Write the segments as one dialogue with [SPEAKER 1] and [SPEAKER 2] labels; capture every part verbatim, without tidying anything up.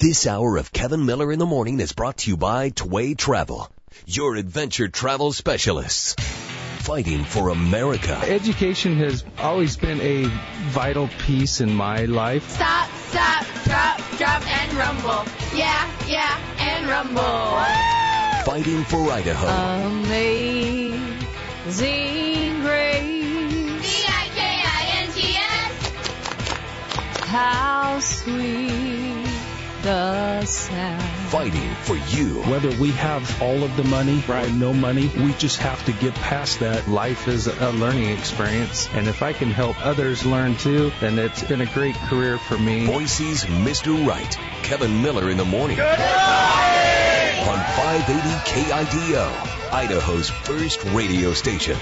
[SPEAKER 1] This hour of Kevin Miller in the Morning is brought to you by Tway Travel, your adventure travel specialists. Fighting for America.
[SPEAKER 2] Education has always been a vital piece in my life.
[SPEAKER 3] Stop, stop, drop, drop, and rumble. Yeah, yeah, and rumble. Woo!
[SPEAKER 1] Fighting for Idaho.
[SPEAKER 3] Amazing grace. V I K I N T S. How sweet the sound.
[SPEAKER 1] Fighting for you.
[SPEAKER 2] Whether we have all of the money or no money, we just have to get past that. Life is a learning experience, and if I can help others learn too, then it's been a great career for me.
[SPEAKER 1] Boise's Mister Right, Kevin Miller in the Morning. Good morning! On five eighty K I D O, Idaho's first radio station.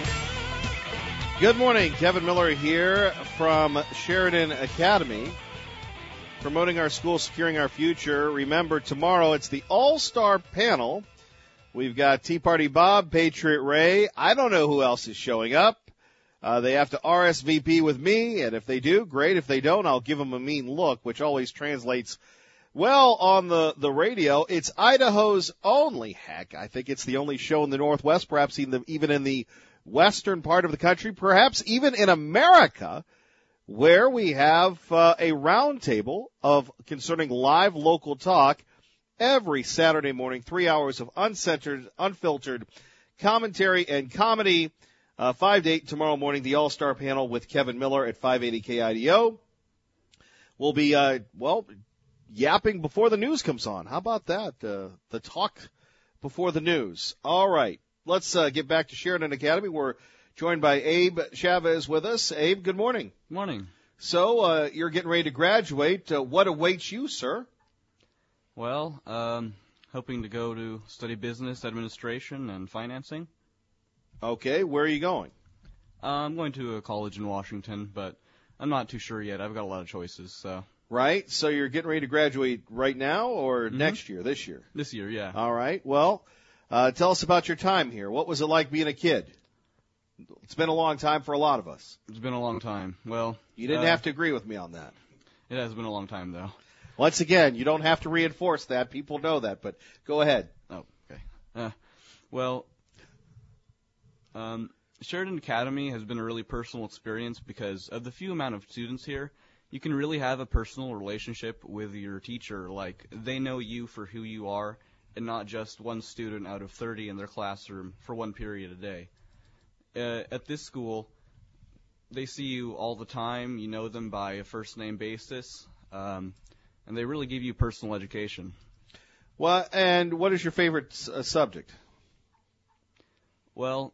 [SPEAKER 4] Good morning, Kevin Miller here from Sheridan Academy, promoting our school, securing our future. Remember, tomorrow it's the All-Star Panel. We've got Tea Party Bob, Patriot Ray. I don't know who else is showing up. Uh, they have to R S V P with me, and if they do, great. If they don't, I'll give them a mean look, which always translates well on the, the radio. It's Idaho's only, heck, I think it's the only show in the Northwest, perhaps even, even in the western part of the country, perhaps even in America, where we have uh, a roundtable of concerning live local talk every Saturday morning, three hours of uncensored, unfiltered commentary and comedy. Uh, five to eight tomorrow morning, the All-Star Panel with Kevin Miller at five eighty K I D O. We'll be, uh, well, yapping before the news comes on. How about that? Uh, the talk before the news. All right. Let's uh, get back to Sheridan Academy. We're joined by Abe Chavez with us. Abe, good morning.
[SPEAKER 5] Morning.
[SPEAKER 4] So uh, you're getting ready to graduate. Uh, what awaits you, sir?
[SPEAKER 5] Well, um, hoping to go to study business administration and financing.
[SPEAKER 4] Okay, where are you going?
[SPEAKER 5] Uh, I'm going to a college in Washington, but I'm not too sure yet. I've got a lot of choices. So.
[SPEAKER 4] Right. So you're getting ready to graduate right now or
[SPEAKER 5] Mm-hmm.
[SPEAKER 4] next year, this year?
[SPEAKER 5] This year, yeah.
[SPEAKER 4] All right. Well, uh, tell us about your time here. What was it like being a kid? It's been a long time for a lot of us.
[SPEAKER 5] It's been a long time. Well,
[SPEAKER 4] you didn't
[SPEAKER 5] uh,
[SPEAKER 4] have to agree with me on that.
[SPEAKER 5] It has been a long time, though.
[SPEAKER 4] Once again, you don't have to reinforce that. People know that, but go ahead.
[SPEAKER 5] Oh, okay. Uh, well, um, Sheridan Academy has been a really personal experience because of the few amount of students here. You can really have a personal relationship with your teacher. Like, they know you for who you are and not just one student out of thirty in their classroom for one period a day. Uh, at this school, they see you all the time. You know them by a first-name basis, um, and they really give you personal education.
[SPEAKER 4] Well, and what is your favorite uh, subject?
[SPEAKER 5] Well,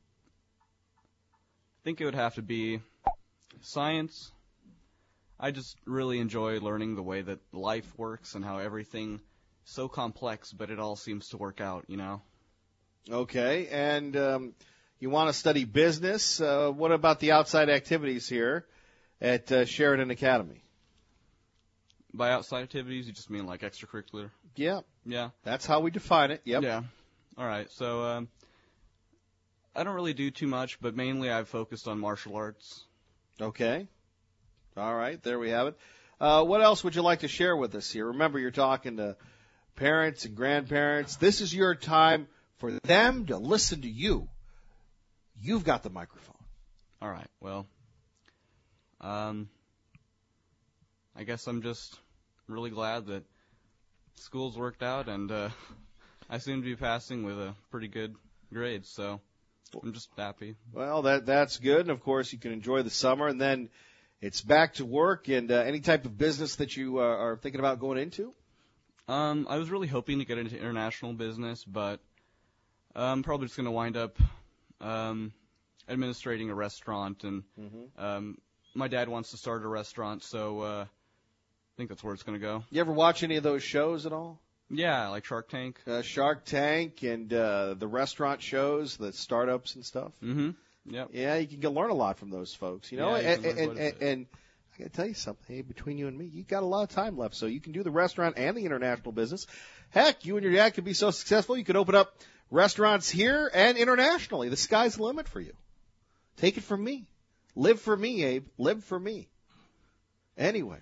[SPEAKER 5] I think it would have to be science. I just really enjoy learning the way that life works and how everything is so complex, but it all seems to work out, you know?
[SPEAKER 4] Okay, and um, you want to study business. Uh, what about the outside activities here at uh, Sheridan Academy?
[SPEAKER 5] By outside activities, you just mean like extracurricular?
[SPEAKER 4] Yeah.
[SPEAKER 5] Yeah.
[SPEAKER 4] That's how we define it. Yep.
[SPEAKER 5] Yeah. All right. So um, I don't really do too much, but mainly I've focused on martial arts.
[SPEAKER 4] Okay. All right. There we have it. Uh, what else would you like to share with us here? Remember, you're talking to parents and grandparents. This is your time for them to listen to you. You've got the microphone.
[SPEAKER 5] All right. Well, um, I guess I'm just really glad that school's worked out, and uh, I seem to be passing with a pretty good grade, so I'm just happy.
[SPEAKER 4] Well, that that's good, and of course you can enjoy the summer, and then it's back to work. And uh, any type of business that you uh, are thinking about going into?
[SPEAKER 5] Um, I was really hoping to get into international business, but I'm probably just going to wind up um, administrating a restaurant, and
[SPEAKER 4] Mm-hmm.
[SPEAKER 5] um, my dad wants to start a restaurant, so uh, I think that's where it's going to go.
[SPEAKER 4] You ever watch any of those shows at all?
[SPEAKER 5] Yeah, like Shark Tank.
[SPEAKER 4] Uh, Shark Tank and uh, the restaurant shows, the startups and stuff.
[SPEAKER 5] Mm-hmm. Yep.
[SPEAKER 4] Yeah, you can learn a lot from those folks, you know.
[SPEAKER 5] Yeah, you
[SPEAKER 4] and,
[SPEAKER 5] can learn
[SPEAKER 4] and,
[SPEAKER 5] quite a
[SPEAKER 4] and,
[SPEAKER 5] bit.
[SPEAKER 4] and I got to tell you something. Hey, between you and me, you got a lot of time left, so you can do the restaurant and the international business. Heck, you and your dad could be so successful, you could open up restaurants here and internationally. The sky's the limit for you. Take it from me. Live for me, Abe. Live for me. Anyway,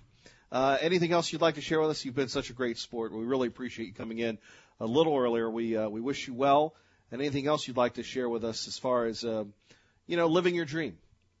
[SPEAKER 4] Uh, anything else you'd like to share with us? You've been such a great sport. We really appreciate you coming in a little earlier. We uh, we wish you well. And anything else you'd like to share with us as far as, uh, you know, living your dream?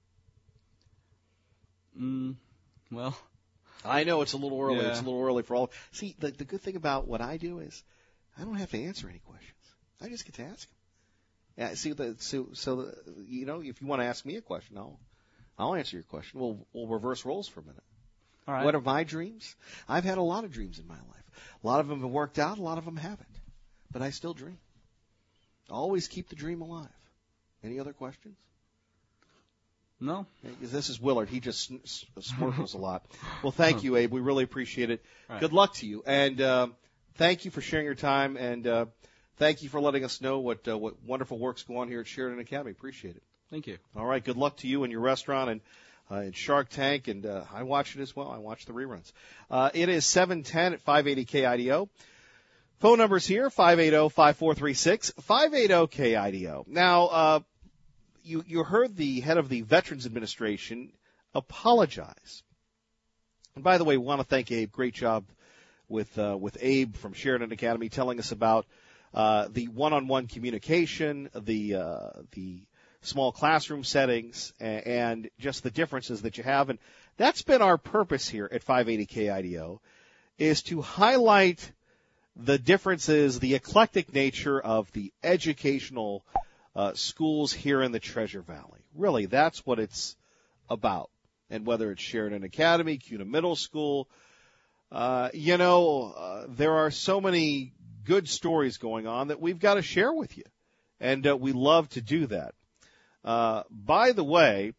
[SPEAKER 5] Mm, well,
[SPEAKER 4] I know it's a little early.
[SPEAKER 5] Yeah.
[SPEAKER 4] It's a little early for all. See, the, the good thing about what I do is I don't have to answer any questions. I just get to ask them. Yeah, see, the, so, so the, you know, if you want to ask me a question, I'll, I'll answer your question. We'll, we'll reverse roles for a minute.
[SPEAKER 5] all right.
[SPEAKER 4] What are my dreams? I've had a lot of dreams in my life. A lot of them have worked out. A lot of them haven't. But I still dream. Always keep the dream alive. Any other questions?
[SPEAKER 5] No.
[SPEAKER 4] This is Willard. He just smirkles a lot. Well, thank you, Abe. We really appreciate it.
[SPEAKER 5] Right.
[SPEAKER 4] Good luck to you. And uh, thank you for sharing your time. And uh, thank you for letting us know what uh, what wonderful work's going on here at Sheridan Academy. Appreciate it.
[SPEAKER 5] Thank you.
[SPEAKER 4] All right. Good luck to you and your restaurant and, uh, and Shark Tank. And uh, I watch it as well. I watch the reruns. Uh, it is seven ten at five eighty K I D O. Phone numbers here, five eight zero, five four three six, five eight zero K I D O. Now, uh, you, you heard the head of the Veterans Administration apologize. And by the way, we want to thank Abe. Great job with, uh, with Abe from Sheridan Academy telling us about, uh, the one-on-one communication, the, uh, the small classroom settings, and, and just the differences that you have. And that's been our purpose here at five eighty K I D O, is to highlight the differences, the eclectic nature of the educational uh, schools here in the Treasure Valley. Really, that's what it's about. And whether it's Sheridan Academy, Cuna Middle School, uh, you know, uh, there are so many good stories going on that we've got to share with you. And uh, we love to do that. Uh, by the way,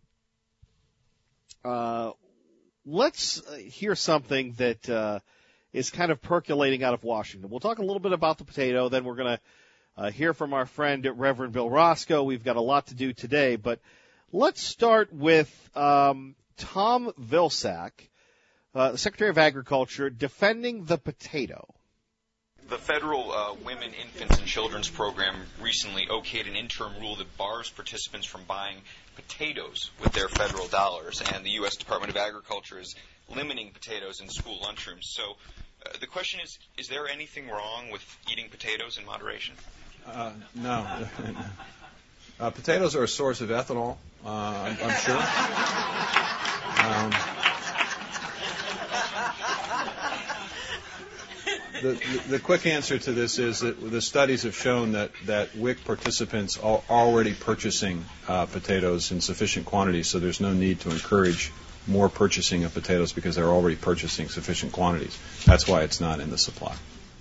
[SPEAKER 4] uh, let's hear something that uh, is kind of percolating out of Washington. We'll talk a little bit about the potato, then we're going to uh, hear from our friend Reverend Bill Roscoe. We've got a lot to do today, but let's start with um, Tom Vilsack, uh, the Secretary of Agriculture, defending the potato.
[SPEAKER 6] The federal uh, Women, Infants, and Children's Program recently okayed an interim rule that bars participants from buying potatoes with their federal dollars, and the U S Department of Agriculture is limiting potatoes in school lunchrooms. So uh, the question is, is there anything wrong with eating potatoes in moderation?
[SPEAKER 7] Uh, no. uh, potatoes are a source of ethanol, uh, I'm, I'm sure. Um, The, the, the quick answer to this is that the studies have shown that, that W I C participants are already purchasing uh, potatoes in sufficient quantities, so there's no need to encourage more purchasing of potatoes because they're already purchasing sufficient quantities. That's why it's not in the supply.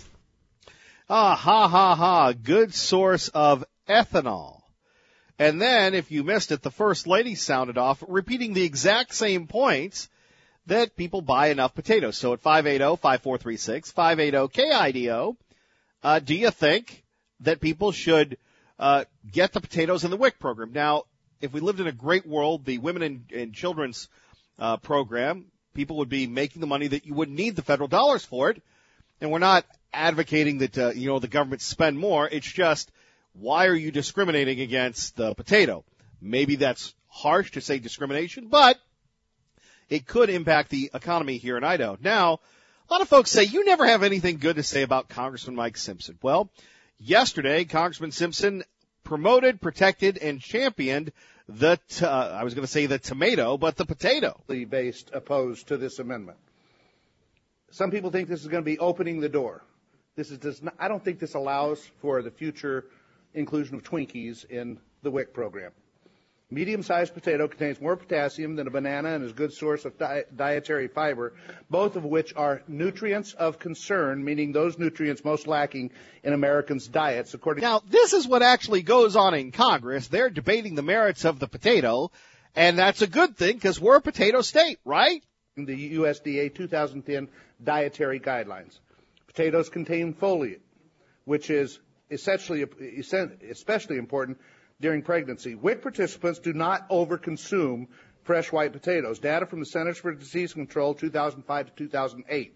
[SPEAKER 4] Ah, ha, ha, ha. Good source of ethanol. And then, if you missed it, the First Lady sounded off, repeating the exact same points that people buy enough potatoes. So at five eight zero, five four three six, five eight zero K I D O, uh, do you think that people should uh, get the potatoes in the W I C program? Now, if we lived in a great world, the Women and, and Children's uh, program, people would be making the money that you wouldn't need the federal dollars for it. And we're not advocating that, uh, you know, the government spend more. It's just, why are you discriminating against the potato? Maybe that's harsh to say discrimination, but it could impact the economy here in Idaho. Now, a lot of folks say you never have anything good to say about Congressman Mike Simpson. Well, yesterday, Congressman Simpson promoted, protected, and championed the, t- uh, I was going to say the tomato, but the potato.
[SPEAKER 8] Based opposed to this amendment. Some people think this is going to be opening the door. This is does not, I don't think this allows for the future inclusion of Twinkies in the W I C program. Medium-sized potato contains more potassium than a banana and is a good source of di- dietary fiber, both of which are nutrients of concern, meaning those nutrients most lacking in Americans' diets. According
[SPEAKER 4] Now, this is what actually goes on in Congress. They're debating the merits of the potato, and that's a good thing because we're a potato state, right?
[SPEAKER 8] to the U S D A two thousand ten dietary guidelines. Potatoes contain folate, which is essentially, especially important during pregnancy. W I C participants do not overconsume fresh white potatoes. Data from the Centers for Disease Control two thousand five to two thousand eight.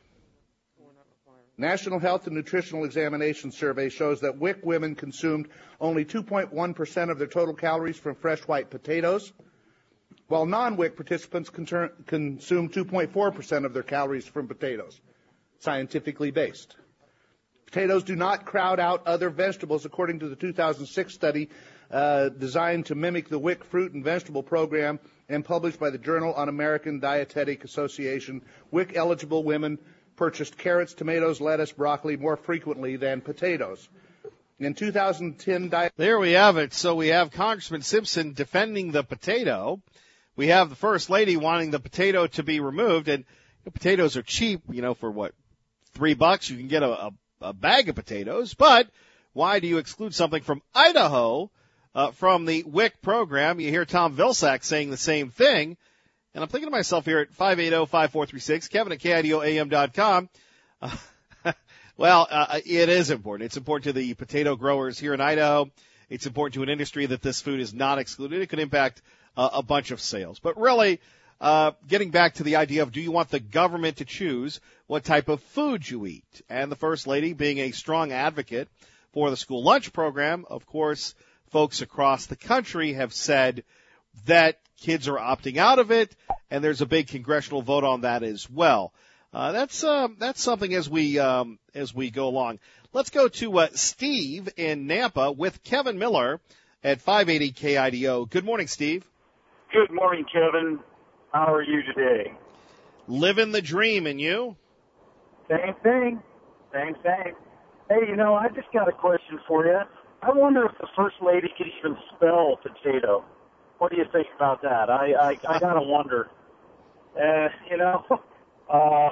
[SPEAKER 8] National Health and Nutritional Examination Survey shows that W I C women consumed only two point one percent of their total calories from fresh white potatoes, while non-W I C participants con- consume two point four percent of their calories from potatoes, scientifically based. Potatoes do not crowd out other vegetables, according to the two thousand six study uh, designed to mimic the W I C fruit and vegetable program and published by the Journal on American Dietetic Association. W I C-eligible women purchased carrots, tomatoes, lettuce, broccoli more frequently than potatoes. In two thousand ten, diet-
[SPEAKER 4] there we have it. So we have Congressman Simpson defending the potato. We have the First Lady wanting the potato to be removed, and the potatoes are cheap. You know, for what, three bucks you can get a, a, a bag of potatoes. But why do you exclude something from Idaho uh, from the W I C program? You hear Tom Vilsack saying the same thing. And I'm thinking to myself here at five eight zero, five four three six, Kevin at K I D O A M dot com. Uh, well, uh, it is important. It's important to the potato growers here in Idaho. It's important to an industry that this food is not excluded. It could impact uh, a bunch of sales. But really, uh, getting back to the idea of, do you want the government to choose what type of food you eat? And the First Lady, being a strong advocate for the school lunch program, of course, folks across the country have said that kids are opting out of it, and there's a big congressional vote on that as well. Uh, that's uh, that's something as we um, as we go along. Let's go to uh, Steve in Nampa with Kevin Miller at five eighty K I D O. Good morning, Steve.
[SPEAKER 9] Good morning, Kevin. How are you today?
[SPEAKER 4] Living the dream, and you?
[SPEAKER 9] Same thing. Same thing. Hey, you know, I just got a question for you. I wonder if the First Lady could even spell potato. What do you think about that? I I, I gotta wonder. Uh, you know, uh,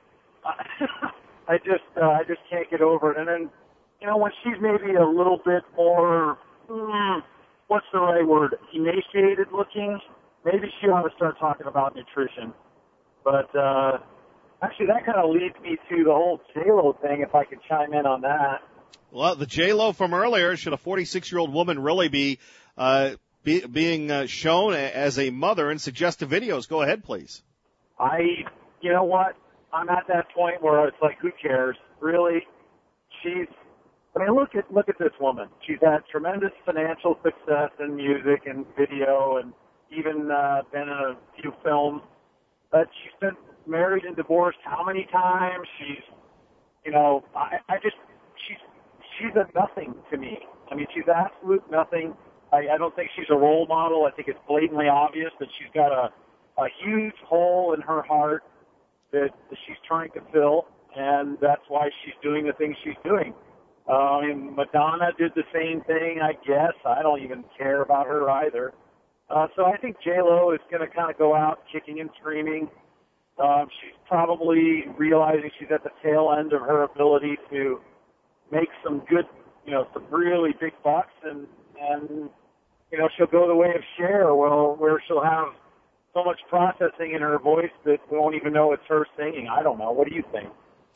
[SPEAKER 9] I, I just uh, I just can't get over it. And then, you know, when she's maybe a little bit more, mm, what's the right word? Emaciated looking. Maybe she ought to start talking about nutrition. But uh, actually, that kind of leads me to the whole J-Lo thing. If I could chime in on that.
[SPEAKER 4] Well, the J-Lo from earlier. Should a forty-six-year-old woman really be? Uh, Be, being uh, shown as a mother in suggestive videos? Go ahead, please.
[SPEAKER 9] I, you know what? I'm at that point where it's like, who cares? Really? She's, I mean, look at, look at this woman. She's had tremendous financial success in music and video and even, uh, been in a few films. But she's been married and divorced how many times? She's, you know, I, I just, she's, she's a nothing to me. I mean, she's absolute nothing. I, I don't think she's a role model. I think it's blatantly obvious that she's got a, a huge hole in her heart that, that she's trying to fill, and that's why she's doing the things she's doing. Uh, I mean, Madonna did the same thing, I guess. I don't even care about her either. Uh, so I think J-Lo is going to kind of go out kicking and screaming. Um, she's probably realizing she's at the tail end of her ability to make some good, you know, some really big bucks, and and, you know, she'll go the way of Cher, well, where she'll have so much processing in her voice that we won't even know it's her singing. I don't know. What do you think?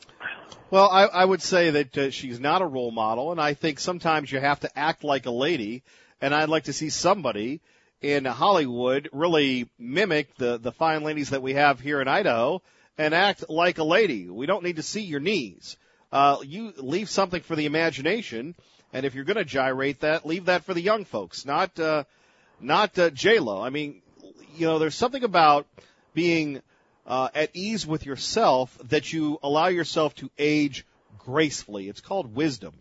[SPEAKER 4] Well, I, I would say that uh, she's not a role model, and I think sometimes you have to act like a lady, and I'd like to see somebody in Hollywood really mimic the, the fine ladies that we have here in Idaho and act like a lady. We don't need to see your knees. Uh, you leave something for the imagination. And if you're going to gyrate that, leave that for the young folks, not uh, not uh, J-Lo. I mean, you know, there's something about being uh, at ease with yourself that you allow yourself to age gracefully. It's called wisdom.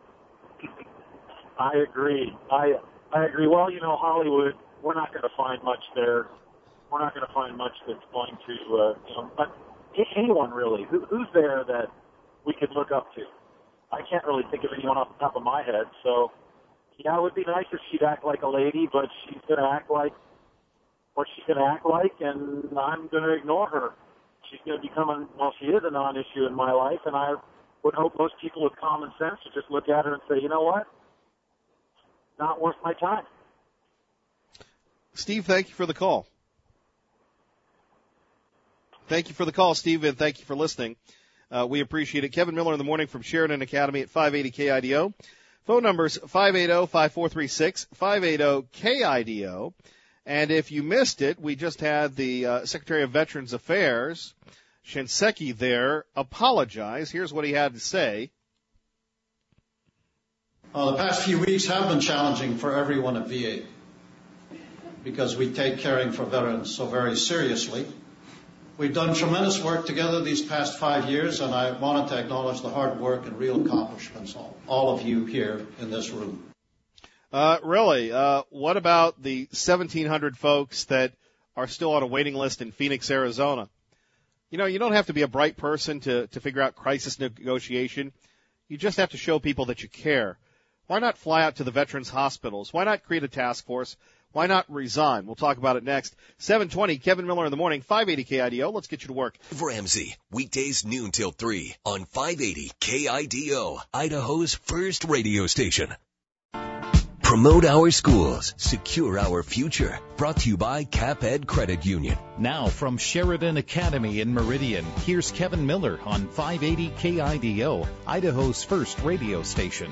[SPEAKER 9] I agree. I I agree. Well, you know, Hollywood, we're not going to find much there. We're not going to find much that's going to, uh, you know, but anyone really. Who, who's there that we could look up to? I can't really think of anyone off the top of my head. So, yeah, it would be nice if she'd act like a lady, but she's going to act like what she's going to act like, and I'm going to ignore her. She's going to become, a, well, she is a non-issue in my life, and I would hope most people with common sense would just look at her and say, you know what? Not worth my time.
[SPEAKER 4] Steve, thank you for the call. Thank you for the call, Steve, and thank you for listening. Uh, we appreciate it. Kevin Miller in the morning from Sheridan Academy at five eighty K I D O. Phone numbers five eight zero, five four three six, five eight zero K I D O. And if you missed it, we just had the uh, Secretary of Veterans Affairs, Shinseki, there apologize. Here's what he had to say.
[SPEAKER 10] Uh, the past few weeks have been challenging for everyone at V A. because we take caring for veterans so very seriously. We've done tremendous work together these past five years, and I wanted to acknowledge the hard work and real accomplishments of all of you here in this room.
[SPEAKER 4] Uh, really, uh, what about the seventeen hundred folks that are still on a waiting list in Phoenix, Arizona? You know, you don't have to be a bright person to, to figure out crisis negotiation. You just have to show people that you care. Why not fly out to the veterans' hospitals? Why not create a task force? Why not resign? We'll talk about it next. seven twenty, Kevin Miller in the morning, five eighty K I D O. Let's get you to work.
[SPEAKER 1] Ramsey, weekdays noon till three on five eighty K I D O, Idaho's first radio station. Promote our schools, secure our future. Brought to you by CapEd Credit Union.
[SPEAKER 11] Now from Sheridan Academy in Meridian, here's Kevin Miller on five eighty K I D O, Idaho's first radio station.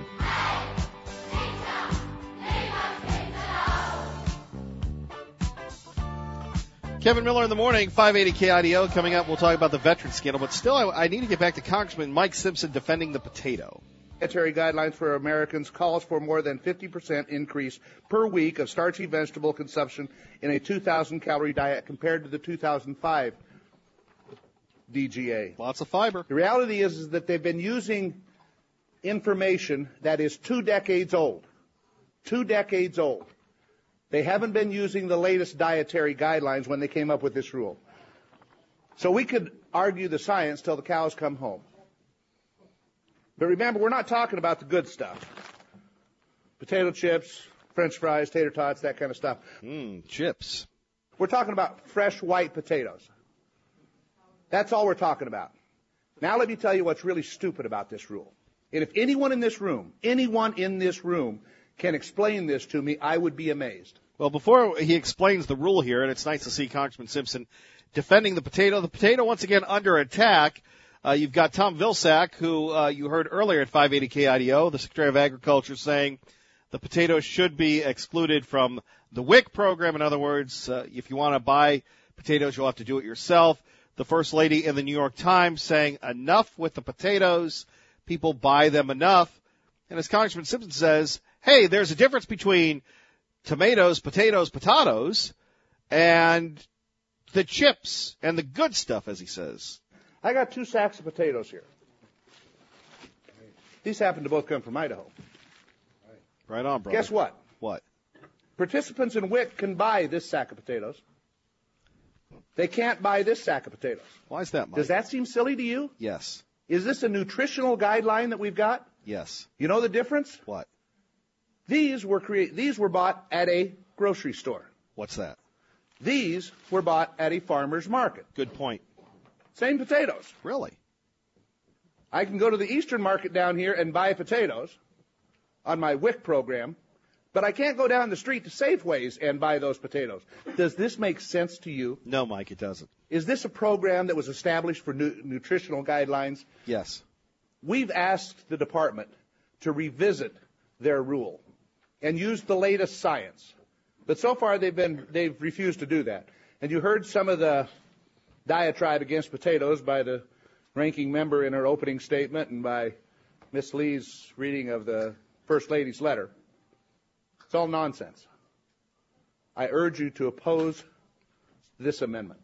[SPEAKER 4] Kevin Miller in the morning, five eighty K I D O. Coming up, we'll talk about the veteran scandal. But still, I, I need to get back to Congressman Mike Simpson defending the potato.
[SPEAKER 8] Dietary guidelines for Americans calls for more than fifty percent increase per week of starchy vegetable consumption in a two thousand calorie diet compared to the two thousand five D G A.
[SPEAKER 4] Lots of fiber.
[SPEAKER 8] The reality is, is that they've been using information that is two decades old. Two decades old. They haven't been using the latest dietary guidelines when they came up with this rule. So we could argue the science till the cows come home. But remember, we're not talking about the good stuff. Potato chips, French fries, tater tots, that kind of stuff.
[SPEAKER 4] Mmm, chips.
[SPEAKER 8] We're talking about fresh white potatoes. That's all we're talking about. Now let me tell you what's really stupid about this rule. And if anyone in this room, anyone in this room can explain this to me, I would be amazed.
[SPEAKER 4] Well, before he explains the rule here, and it's nice to see Congressman Simpson defending the potato. The potato, once again, under attack. Uh, you've got Tom Vilsack, who uh, you heard earlier at five eighty K I D O, the Secretary of Agriculture, saying the potato should be excluded from the W I C program. In other words, uh, if you want to buy potatoes, you'll have to do it yourself. The First Lady in the New York Times saying enough with the potatoes. People buy them enough. And as Congressman Simpson says, hey, there's a difference between tomatoes, potatoes, potatoes, and the chips and the good stuff, as he says.
[SPEAKER 8] I got two sacks of potatoes here. These happen to both come from Idaho.
[SPEAKER 4] Right on, brother.
[SPEAKER 8] Guess what?
[SPEAKER 4] What?
[SPEAKER 8] Participants in W I C can buy this sack of potatoes. They can't buy this sack of potatoes.
[SPEAKER 4] Why is that, Mike?
[SPEAKER 8] Does that seem silly to you?
[SPEAKER 4] Yes.
[SPEAKER 8] Is this a nutritional guideline that we've got?
[SPEAKER 4] Yes.
[SPEAKER 8] You know the difference?
[SPEAKER 4] What?
[SPEAKER 8] These were crea- These were bought at a grocery store.
[SPEAKER 4] What's that?
[SPEAKER 8] These were bought at a farmer's market.
[SPEAKER 4] Good point.
[SPEAKER 8] Same potatoes.
[SPEAKER 4] Really?
[SPEAKER 8] I can go to the Eastern market down here and buy potatoes on my W I C program, but I can't go down the street to Safeways and buy those potatoes. Does this make sense to you?
[SPEAKER 4] No, Mike, it doesn't.
[SPEAKER 8] Is this a program that was established for nu- nutritional guidelines?
[SPEAKER 4] Yes.
[SPEAKER 8] We've asked the department to revisit their rule and use the latest science. But so far they've been they've refused to do that. And you heard some of the diatribe against potatoes by the ranking member in her opening statement and by Miss Lee's reading of the First Lady's letter. It's all nonsense. I urge you to oppose this amendment.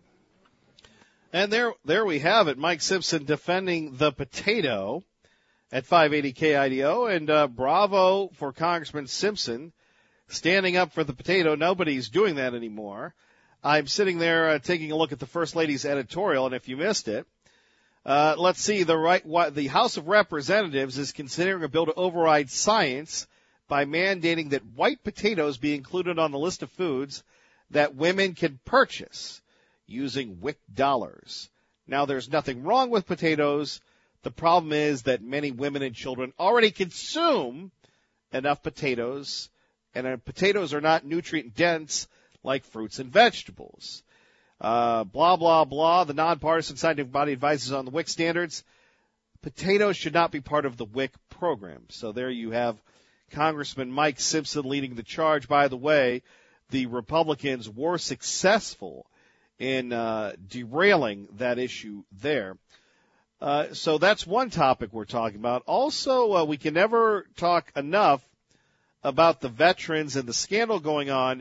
[SPEAKER 4] And there there we have it. Mike Simpson defending the potato at five eighty K I D O. And uh, bravo for Congressman Simpson standing up for the potato. Nobody's doing that anymore. I'm sitting there uh, taking a look at the First Lady's editorial, and if you missed it, uh, let's see. The right, what, the House of Representatives is considering a bill to override science by mandating that white potatoes be included on the list of foods that women can purchase using W I C dollars. Now, there's nothing wrong with potatoes. The problem is that many women and children already consume enough potatoes, and uh, potatoes are not nutrient dense like fruits and vegetables. Uh, blah, blah, blah. The nonpartisan scientific body advises on the W I C standards. Potatoes should not be part of the W I C program. So there you have Congressman Mike Simpson leading the charge. By the way, the Republicans were successful in uh, derailing that issue there. Uh, so that's one topic we're talking about. Also, uh, we can never talk enough about the veterans and the scandal going on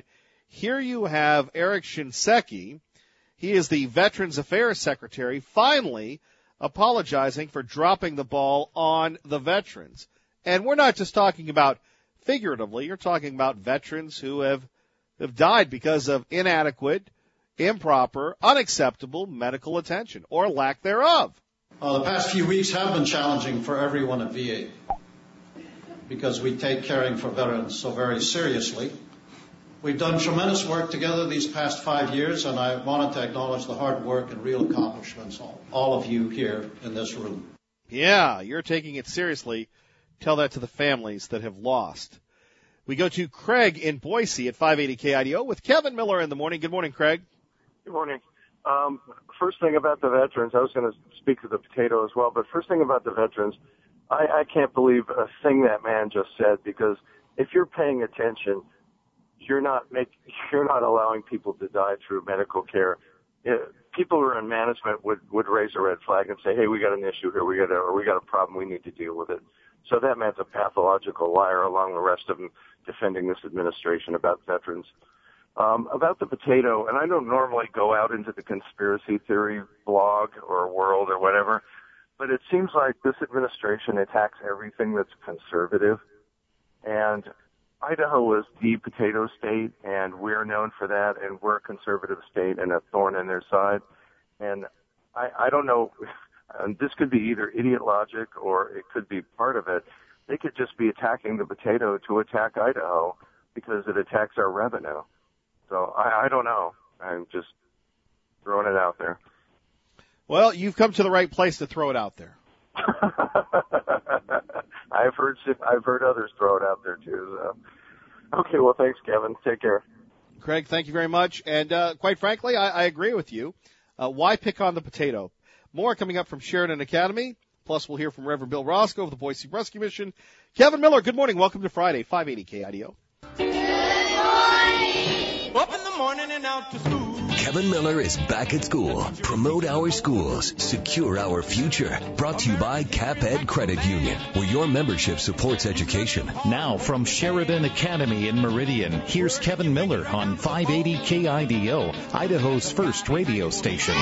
[SPEAKER 4] Here you have Eric Shinseki. He is the Veterans Affairs Secretary, finally apologizing for dropping the ball on the veterans. And we're not just talking about figuratively. You're talking about veterans who have, have died because of inadequate, improper, unacceptable medical attention or lack thereof.
[SPEAKER 10] Uh, the past few weeks have been challenging for everyone at V A because we take caring for veterans so very seriously. We've done tremendous work together these past five years, and I wanted to acknowledge the hard work and real accomplishments of all of you here in this room.
[SPEAKER 4] Yeah, you're taking it seriously. Tell that to the families that have lost. We go to Craig in Boise at five eighty K I D O with Kevin Miller in the morning. Good morning, Craig.
[SPEAKER 12] Good morning. Um, first thing about the veterans, I was going to speak to the potato as well, but first thing about the veterans, I, I can't believe a thing that man just said, because if you're paying attention, you're not make, you're not allowing people to die through medical care. It, people who are in management would, would raise a red flag and say, hey, we got an issue here, we got a, or we got a problem, we need to deal with it. So that man's a pathological liar, along the rest of them defending this administration about veterans. Um, about the potato, and I don't normally go out into the conspiracy theory blog or world or whatever, but it seems like this administration attacks everything that's conservative. And Idaho is the potato state, and we're known for that, and we're a conservative state and a thorn in their side. And I, I don't know, and this could be either idiot logic or it could be part of it. They could just be attacking the potato to attack Idaho because it attacks our revenue. So I, I don't know. I'm just throwing it out there.
[SPEAKER 4] Well, you've come to the right place to throw it out there.
[SPEAKER 12] I've heard I've heard others throw it out there too. So. Okay, well, thanks, Kevin. Take care.
[SPEAKER 4] Craig, thank you very much. And uh, quite frankly, I, I agree with you. Uh, why pick on the potato? More coming up from Sheridan Academy. Plus, we'll hear from Reverend Bill Roscoe of the Boise Rescue Mission. Kevin Miller, good morning. Welcome to Friday, five eighty K I D O.
[SPEAKER 13] Up in the morning and out to school.
[SPEAKER 1] Kevin Miller is back at school. Promote our schools. Secure our future. Brought to you by CapEd Credit Union, where your membership supports education.
[SPEAKER 11] Now from Sheridan Academy in Meridian, here's Kevin Miller on five eighty K I D O, Idaho's first radio station.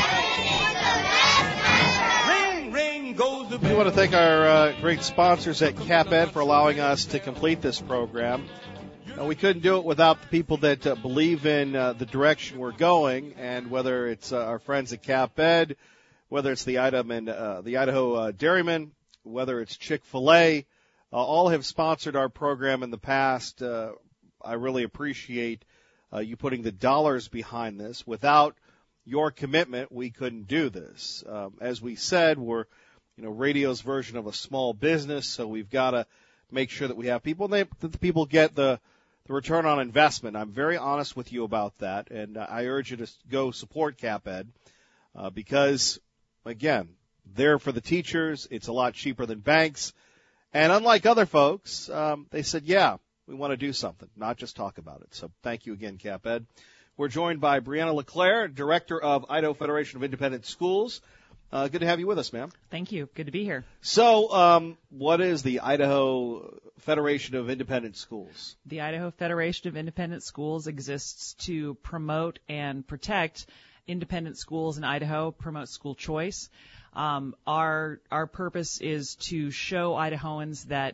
[SPEAKER 13] Ring, ring goes the bell.
[SPEAKER 4] We want to thank our uh, great sponsors at CapEd for allowing us to complete this program. Uh, we couldn't do it without the people that uh, believe in uh, the direction we're going, and whether it's uh, our friends at CapEd, whether it's the Idaho, and, uh, the Idaho uh, Dairymen, whether it's Chick-fil-A, uh, all have sponsored our program in the past. Uh, I really appreciate uh, you putting the dollars behind this. Without your commitment, we couldn't do this. Um, as we said, we're, you know, radio's version of a small business, so we've got to make sure that we have people, and they, that the people get the The return on investment. I'm very honest with you about that, and uh, I urge you to go support CapEd uh, because, again, they're for the teachers. It's a lot cheaper than banks. And unlike other folks, um, they said, yeah, we want to do something, not just talk about it. So thank you again, CapEd. We're joined by Brianna LeClaire, Director of Idaho Federation of Independent Schools. Uh, good to have you with us, ma'am.
[SPEAKER 14] Thank you. Good to be here.
[SPEAKER 4] So, um, what is the Idaho Federation of Independent Schools?
[SPEAKER 14] The Idaho Federation of Independent Schools exists to promote and protect independent schools in Idaho, promote school choice. Um, our our purpose is to show Idahoans that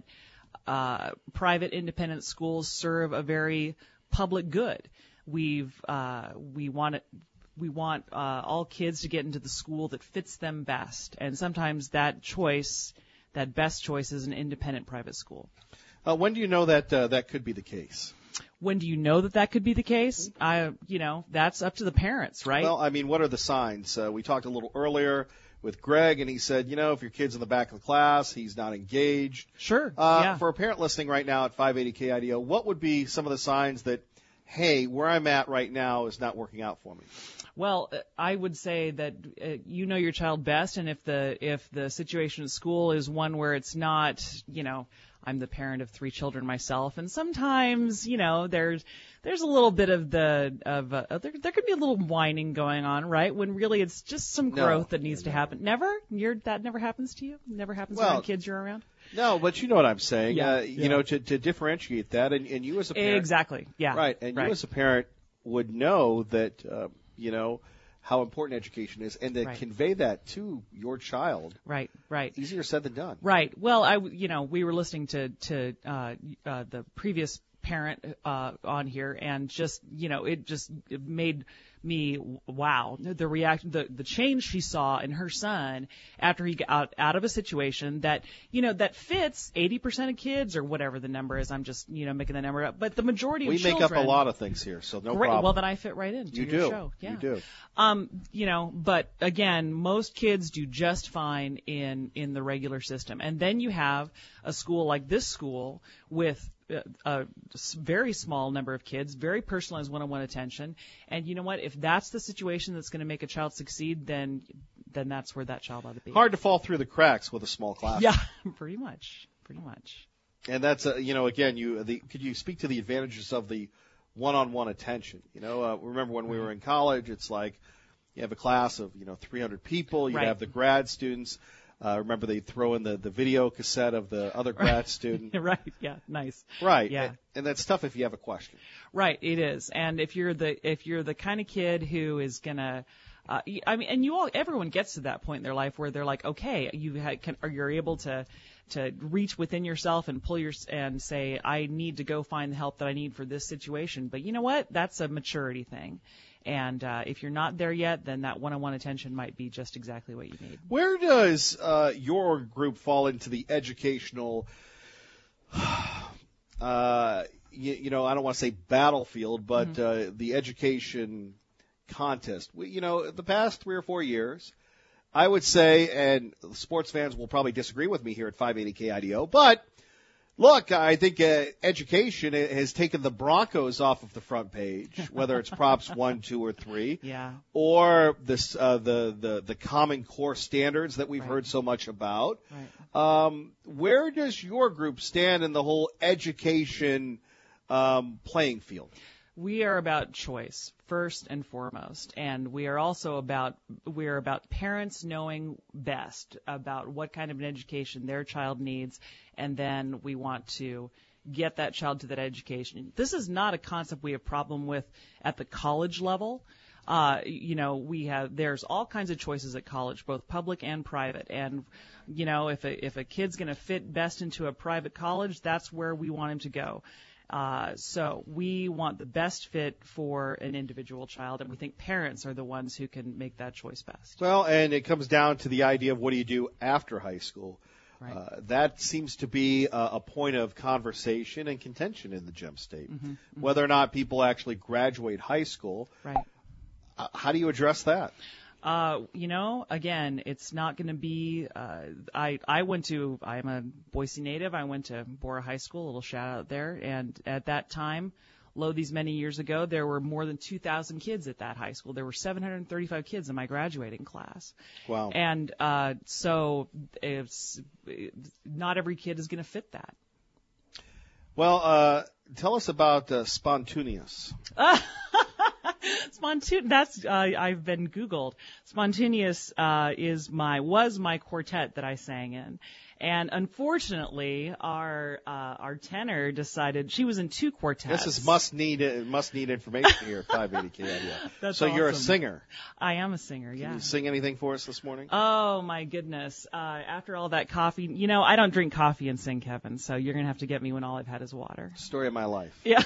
[SPEAKER 14] uh, private independent schools serve a very public good. We've uh, we want it. We want uh, all kids to get into the school that fits them best, and sometimes that choice, that best choice, is an independent private school.
[SPEAKER 4] Uh, when do you know that uh, that could be the case?
[SPEAKER 14] When do you know that that could be the case? I, you know, that's up to the parents, right?
[SPEAKER 4] Well, I mean, what are the signs? Uh, we talked a little earlier with Greg, and he said, you know, if your kid's in the back of the class, he's not engaged.
[SPEAKER 14] Sure.
[SPEAKER 4] Uh,
[SPEAKER 14] yeah.
[SPEAKER 4] For a parent listening right now at five eighty K I D O, what would be some of the signs that, hey, where I'm at right now is not working out for me?
[SPEAKER 14] Well, I would say that uh, you know your child best, and if the if the situation at school is one where it's not, you know, I'm the parent of three children myself, and sometimes, you know, there's there's a little bit of the of uh, there there could be a little whining going on, right? When really it's just some growth
[SPEAKER 4] no,
[SPEAKER 14] that needs
[SPEAKER 4] no.
[SPEAKER 14] to happen. Never, you're that never happens to you. Never happens
[SPEAKER 4] well,
[SPEAKER 14] around kids you're around.
[SPEAKER 4] No, but you know what I'm saying.
[SPEAKER 14] Yeah,
[SPEAKER 4] uh, you
[SPEAKER 14] yeah.
[SPEAKER 4] know, to to differentiate that, and, and you as a parent,
[SPEAKER 14] exactly, yeah,
[SPEAKER 4] right, and
[SPEAKER 14] right.
[SPEAKER 4] you as a parent, would know that, uh, you know, how important education is, and to
[SPEAKER 14] Right.
[SPEAKER 4] convey that to your child.
[SPEAKER 14] Right, right.
[SPEAKER 4] Easier said than done.
[SPEAKER 14] Right. Well, I, you know, we were listening to to uh, uh, the previous parent uh, on here, and just, you know, it just it made me wow the reaction, the the change she saw in her son after he got out, out of a situation that, you know, that fits eighty percent of kids or whatever the number is. I'm just, you know, making the number up, but the majority of
[SPEAKER 4] we
[SPEAKER 14] children.
[SPEAKER 4] make up a lot of things here, so no
[SPEAKER 14] Great.
[SPEAKER 4] problem.
[SPEAKER 14] Well, then I fit right into
[SPEAKER 4] You
[SPEAKER 14] your
[SPEAKER 4] do.
[SPEAKER 14] show. Yeah.
[SPEAKER 4] You do.
[SPEAKER 14] Um, you know, but again, most kids do just fine in in the regular system, and then you have a school like this school with a, a very small number of kids, very personalized one-on-one attention, and you know what? If that's the situation that's going to make a child succeed, then then that's where that child ought to be.
[SPEAKER 4] Hard to fall through the cracks with a small class.
[SPEAKER 14] Yeah, pretty much, pretty much.
[SPEAKER 4] And that's, uh, you know, again, you the, could you speak to the advantages of the one-on-one attention? You know, uh, remember when we were in college, it's like you have a class of, you know, three hundred people. You
[SPEAKER 14] Right.
[SPEAKER 4] have the grad students. Uh, remember they throw in the, the video cassette of the other grad student.
[SPEAKER 14] Right. Yeah. Nice.
[SPEAKER 4] Right.
[SPEAKER 14] Yeah.
[SPEAKER 4] And, and that's tough if you have a question.
[SPEAKER 14] Right, it is. And if you're the if you're the kind of kid who is gonna, uh, I mean, and you all, everyone gets to that point in their life where they're like, okay, you ha- can, or you're able to to reach within yourself and pull your and say, I need to go find the help that I need for this situation. But you know what? That's a maturity thing. And uh, if you're not there yet, then that one-on-one attention might be just exactly what you need.
[SPEAKER 4] Where does uh, your group fall into the educational, uh, you, you know, I don't want to say battlefield, but mm-hmm. uh, the education contest? We, you know, the past three or four years, I would say, and sports fans will probably disagree with me here at five eighty K I D O, but look, I think uh, education has taken the Broncos off of the front page, whether it's props one, two, or three,
[SPEAKER 14] yeah,
[SPEAKER 4] or this uh, the the the Common Core standards that we've
[SPEAKER 14] right.
[SPEAKER 4] heard so much about.
[SPEAKER 14] Right.
[SPEAKER 4] Um, where does your group stand in the whole education um, playing field?
[SPEAKER 14] We are about choice first and foremost, and we are also about we are about parents knowing best about what kind of an education their child needs, and then we want to get that child to that education. This is not a concept we have problem with at the college level. Uh, you know, we have there's all kinds of choices at college, both public and private, and you know, if a if a kid's going to fit best into a private college, that's where we want him to go. Uh, so we want the best fit for an individual child, and we think parents are the ones who can make that choice best.
[SPEAKER 4] Well, and it comes down to the idea of what do you do after high school.
[SPEAKER 14] Right.
[SPEAKER 4] Uh, that seems to be a, a point of conversation and contention in the Gem State.
[SPEAKER 14] Mm-hmm, mm-hmm.
[SPEAKER 4] Whether or not people actually graduate high school.
[SPEAKER 14] Right.
[SPEAKER 4] Uh, how do you address that?
[SPEAKER 14] Uh, you know, again, it's not going to be, uh, I, I went to, I'm a Boise native. I went to Bora High School, a little shout out there. And at that time, lo, these many years ago, there were more than two thousand kids at that high school. There were seven hundred thirty-five kids in my graduating class.
[SPEAKER 4] Wow.
[SPEAKER 14] And, uh, so it's, not every kid is going to fit that.
[SPEAKER 4] Well, uh, tell us about uh, Spontaneous.
[SPEAKER 14] Spontaneous. That's uh, I've been Googled. Spontaneous uh, is my was my quartet that I sang in, and unfortunately, our uh, our tenor decided she was in two quartets.
[SPEAKER 4] This is must need must need information here at five eighty K I D O.
[SPEAKER 14] That's
[SPEAKER 4] so
[SPEAKER 14] awesome.
[SPEAKER 4] You're a singer.
[SPEAKER 14] I am a singer.
[SPEAKER 4] Can
[SPEAKER 14] Yeah.
[SPEAKER 4] you sing anything for us this morning?
[SPEAKER 14] Oh my goodness! Uh, after all that coffee, you know I don't drink coffee and sing, Kevin. So you're gonna have to get me when all I've had is water.
[SPEAKER 4] Story of my life.
[SPEAKER 14] Yeah.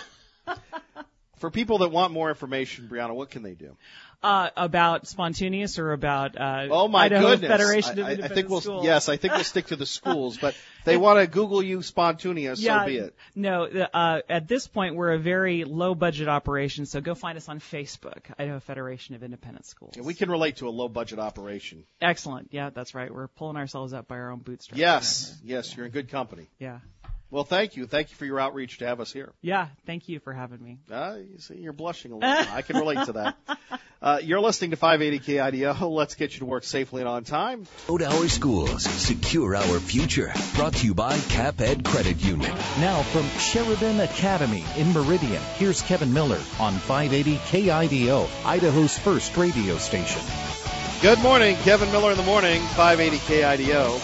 [SPEAKER 4] For people that want more information, Brianna, what can they do?
[SPEAKER 14] Uh, about Spontaneous or about uh,
[SPEAKER 4] oh my
[SPEAKER 14] Idaho
[SPEAKER 4] goodness.
[SPEAKER 14] Federation of
[SPEAKER 4] I, I,
[SPEAKER 14] Independent
[SPEAKER 4] I think we'll
[SPEAKER 14] Schools.
[SPEAKER 4] yes, I think we'll stick to the schools, but they want to Google you Spontaneous,
[SPEAKER 14] yeah,
[SPEAKER 4] so be it.
[SPEAKER 14] No, uh, at this point we're a very low budget operation, so go find us on Facebook, Idaho Federation of Independent Schools.
[SPEAKER 4] Yeah, we can relate to a low budget operation.
[SPEAKER 14] Excellent. Yeah, that's right. We're pulling ourselves up by our own bootstraps.
[SPEAKER 4] Yes, yes, you're in good company.
[SPEAKER 14] Yeah.
[SPEAKER 4] Well, thank you. Thank you for your outreach to have us here.
[SPEAKER 14] Yeah, thank you for having me.
[SPEAKER 4] Uh, you see, you're blushing a little. I can relate to that. Uh, you're listening to five eighty K I D O. Let's get you to work safely and on time.
[SPEAKER 1] Promote our schools, secure our future. Brought to you by Cap Ed Credit Union.
[SPEAKER 11] Now from Sheridan Academy in Meridian, here's Kevin Miller on five eighty K I D O, Idaho's first radio station.
[SPEAKER 4] Good morning. Kevin Miller in the morning, five eighty K I D O.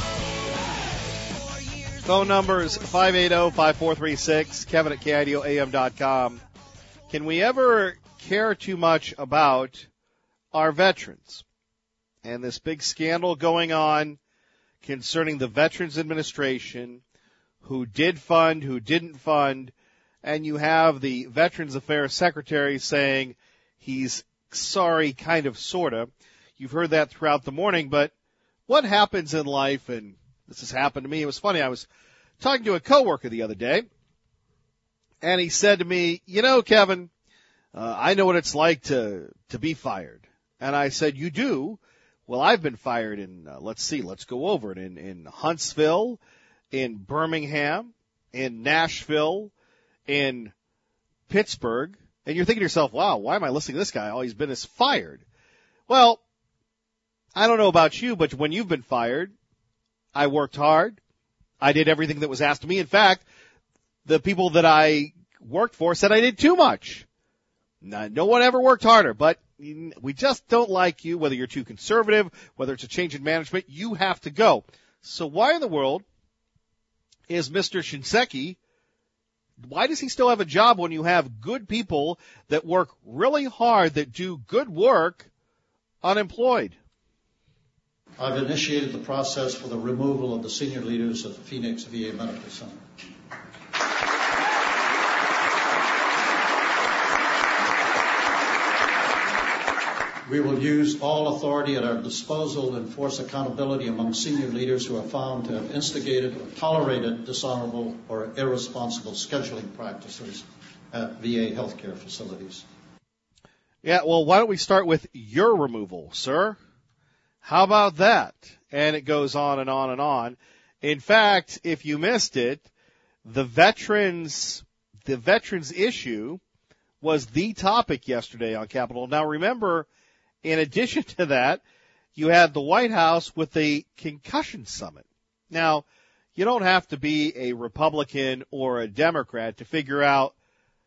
[SPEAKER 4] Phone numbers five eight zero, five four three six, Kevin at K I D O A M dot com. Can we ever care too much about our veterans. And this big scandal going on concerning the Veterans Administration, who did fund, who didn't fund, and you have the Veterans Affairs Secretary saying he's sorry, kind of, sort of. You've heard that throughout the morning, but what happens in life, and this has happened to me, it was funny, I was talking to a coworker the other day, and he said to me, you know, Kevin, uh, I know what it's like to, to be fired. And I said, you do? Well, I've been fired in, uh, let's see, let's go over it, in, in Huntsville, in Birmingham, in Nashville, in Pittsburgh. And you're thinking to yourself, wow, why am I listening to this guy? All he's been is fired. Well, I don't know about you, but when you've been fired, I worked hard. I did everything that was asked of me. In fact, the people that I worked for said I did too much. No one ever worked harder, but we just don't like you, whether you're too conservative, whether it's a change in management, you have to go. So why in the world is Mister Shinseki, why does he still have a job when you have good people that work really hard, that do good work, unemployed?
[SPEAKER 10] I've initiated the process for the removal of the senior leaders of the Phoenix V A Medical Center. We will use all authority at our disposal to enforce accountability among senior leaders who are found to have instigated or tolerated dishonorable or irresponsible scheduling practices at V A healthcare facilities.
[SPEAKER 4] Yeah, well, why don't we start with your removal, sir? How about that? And it goes on and on and on. In fact, if you missed it, the veterans, the veterans issue was the topic yesterday on Capitol. Now remember, in addition to that, you had the White House with the concussion summit. Now, you don't have to be a Republican or a Democrat to figure out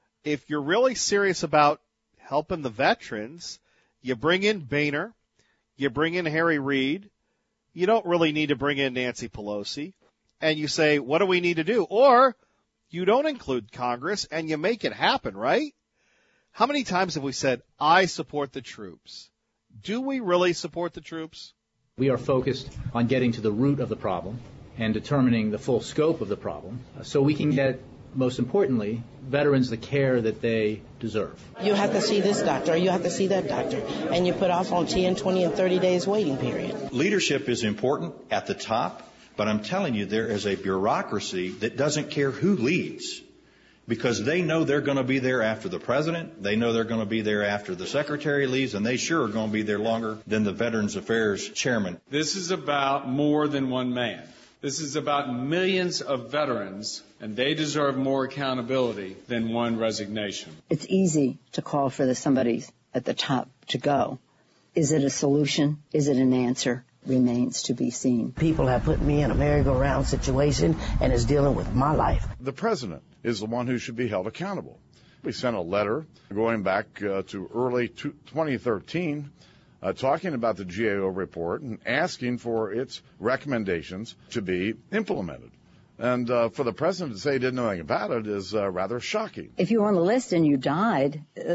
[SPEAKER 4] if you're really serious about helping the veterans, you bring in Boehner, you bring in Harry Reid, you don't really need to bring in Nancy Pelosi, and you say, what do we need to do? Or you don't include Congress and you make it happen, right? How many times have we said, I support the troops? Do we really support the troops?
[SPEAKER 15] We are focused on getting to the root of the problem and determining the full scope of the problem so we can get, most importantly, veterans the care that they deserve.
[SPEAKER 16] You have to see this doctor, or you have to see that doctor, and you put off on ten, twenty, and thirty days waiting period.
[SPEAKER 17] Leadership is important at the top, but I'm telling you, there is a bureaucracy that doesn't care who leads, because they know they're going to be there after the president, they know they're going to be there after the secretary leaves, and they sure are going to be there longer than the Veterans Affairs chairman.
[SPEAKER 18] This is about more than one man. This is about millions of veterans, and they deserve more accountability than one resignation.
[SPEAKER 19] It's easy to call for the somebody at the top to go. Is it a solution? Is it an answer? Remains to be seen.
[SPEAKER 16] People have put me in a merry-go-round situation and is dealing with my life.
[SPEAKER 20] The president is the one who should be held accountable. We sent a letter going back uh, to early twenty thirteen uh, talking about the G A O report and asking for its recommendations to be implemented. And uh, for the president to say he didn't know anything about it is uh, rather shocking.
[SPEAKER 19] If you were on the list and you died, uh,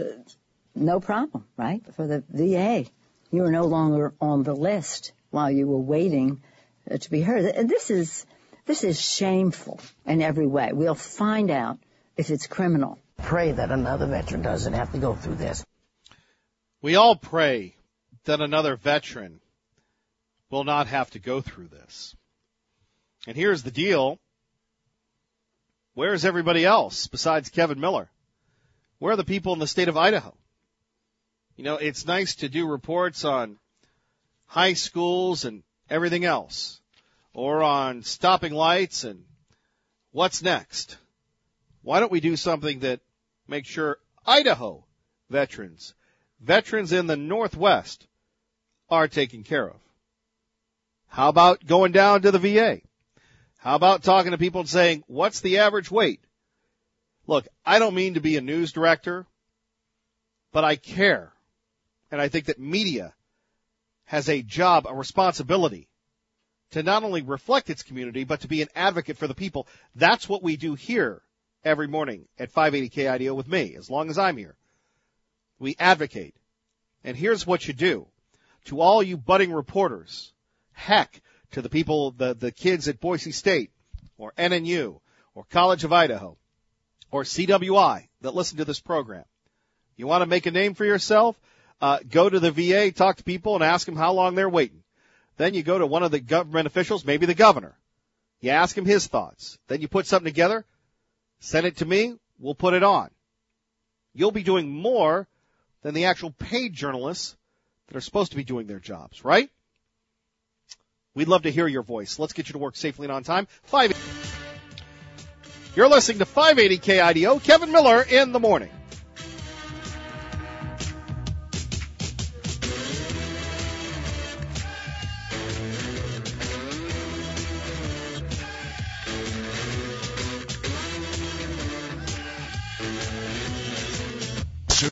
[SPEAKER 19] no problem, right? For the V A, you were no longer on the list while you were waiting uh, to be heard. And this is this is shameful in every way. We'll find out if it's criminal.
[SPEAKER 16] Pray that another veteran doesn't have to go through this.
[SPEAKER 4] We all pray that another veteran will not have to go through this. And here's the deal. Where's everybody else besides Kevin Miller? Where are the people in the state of Idaho? You know, it's nice to do reports on high schools and everything else, or on stopping lights and what's next. Why don't we do something that makes sure Idaho veterans, veterans in the Northwest, are taken care of? How about going down to the V A? How about talking to people and saying, what's the average wait? Look, I don't mean to be a news director, but I care. And I think that media has a job, a responsibility to not only reflect its community, but to be an advocate for the people. That's what we do here every morning at five eighty K I D O with me, as long as I'm here. We advocate. And here's what you do. To all you budding reporters, heck, to the people, the, the kids at Boise State or N N U or College of Idaho or C W I that listen to this program. You want to make a name for yourself? Uh, go to the V A, talk to people, and ask them how long they're waiting. Then you go to one of the government officials, maybe the governor. You ask him his thoughts. Then you put something together, send it to me, we'll put it on. You'll be doing more than the actual paid journalists that are supposed to be doing their jobs, right? We'd love to hear your voice. Let's get you to work safely and on time. Five. You're listening to five eighty K I D O. Kevin Miller in the morning.